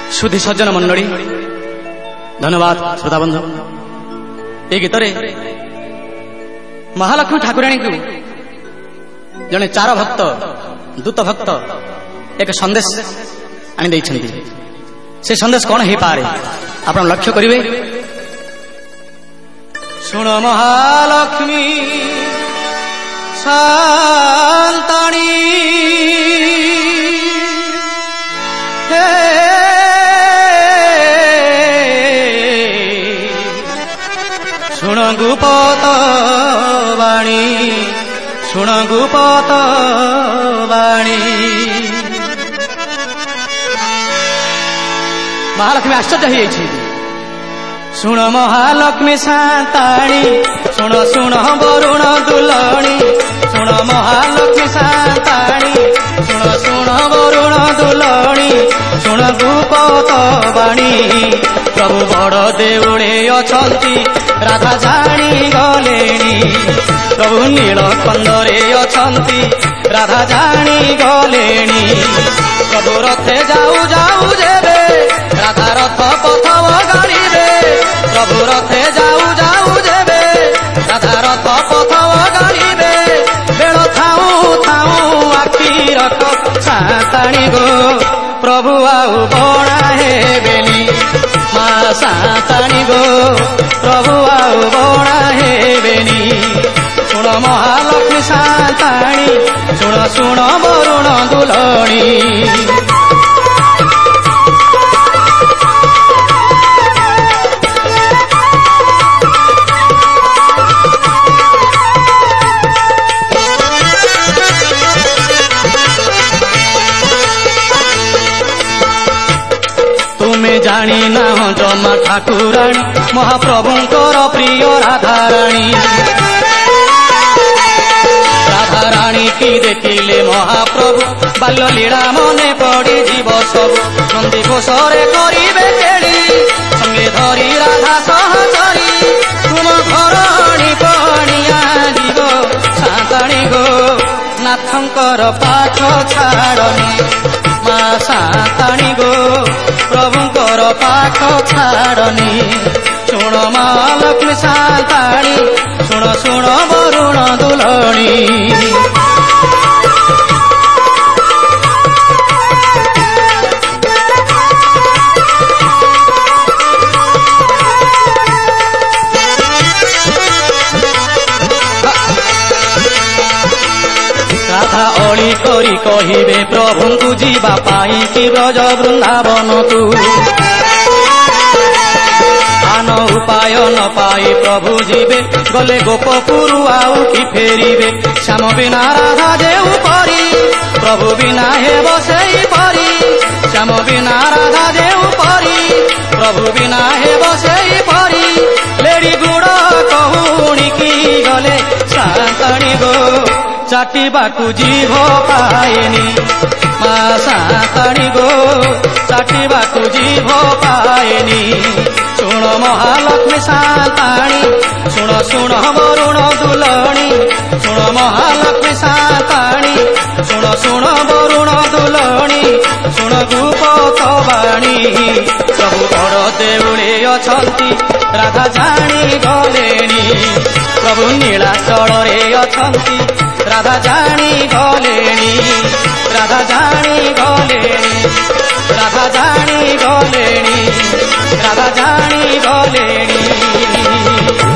सुधी सज्जन मंडली धन्यवाद श्रोता बंधु। ये गीत महालक्ष्मी ठाकुराणी को जड़े चार भक्त दूत भक्त एक संदेश आनी से संदेश कौन हो पारे आप लक्ष्य करेंगे। शुण महालक्ष्मी शांताणी शुण गुपत वाणी शुण गुपत वाणी। महालक्ष्मी आश्चर्य हो शुण महालक्ष्मी शांताणी शुण शुण वरुण दुलणी शुण महालक्ष्मी शांताणी शुण शुण वरुण दुलणी शुण गुपत वाणी। प्रभु बड़ देउळे अछंती राधा जानी गलेणी प्रभु नीलकंदरे अछंती राधा जानी गलेणी। प्रभु रथे जाऊ जाऊ जेबे राधा रथ पथ गाड़ीबे प्रभु रथे जाऊ जाऊ जेबे राधा रथ पथ गाड़ीबे बेल थाऊ थाऊ आखि रख शांताणी गो प्रभु आउ बणा हेबेनी माँ शांताणी गो प्रभु आउ बणा हेबेनी। शुण महालक्ष्मी शांताणी शुण शुण वरुण दुलणी। जानी ना जमा ठाकुराणी महाप्रभुंकर प्रिय राधाराणी। राधाराणी की देखिले महाप्रभु बाल्य लीला मने पड़ी जीव सबु नंदी घोषरे करिबे केड़ी संगे धरी राधा सहचरी तुम घरणी पणिया जीव शांताणी गो नाथंकर पाठ छाड़नी माँ शांताणी गो प्रभुंकर पाख छाड़नी। शुण महालक्ष्मी शांताणी शुण शुण वरुण दुलणी। राधा अली करी कहिबे प्रभु को जीवा पाई कि ब्रज वृंदावन तू आन उपाय न पाई प्रभु जीवे गले गोपपुर आउ कि फेरिबे श्याम बिना राधा जेउ परी प्रभु बिना हेब सेई परी श्याम बिना राधा जेउ परी प्रभु बिना हेब सेई परी। लेडी गुड़ कहुणी की गले शांताणी गो चाटिबाकू जीभ पाएनी माँ शांताणी गो चाटिबाकू जीभ पाएनी। शुण महालक्ष्मी शांताणी शुण शुण वरुण दुलणी शुण महालक्ष्मी शांताणी शुण शुण वरुण दुलणी शुण गुपत वाणी। प्रभु बड़ देउळे अछंती राधा जानी गलेणी प्रभु नीलाचଳରେ अछंती राधा जानी गलेणी राधा जानी गलेणी राधा जानी गलेणी राधा जानी गलेणी।